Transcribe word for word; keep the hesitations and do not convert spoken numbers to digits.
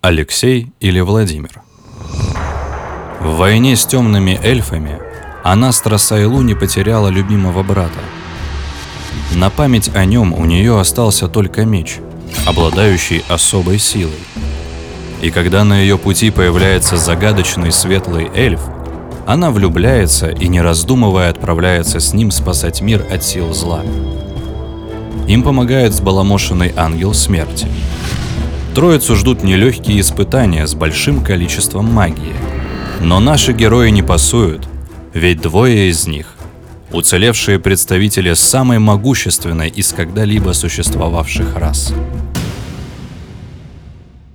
Алексей или Владимир. В войне с темными эльфами Анастра Сайлу не потеряла любимого брата. На память о нем у нее остался только меч, обладающий особой силой. И когда на ее пути появляется загадочный светлый эльф, она влюбляется и, не раздумывая, отправляется с ним спасать мир от сил зла. Им помогает взбаламошенный ангел смерти. Троицу ждут нелегкие испытания с большим количеством магии. Но наши герои не пасуют, ведь двое из них – уцелевшие представители самой могущественной из когда-либо существовавших рас.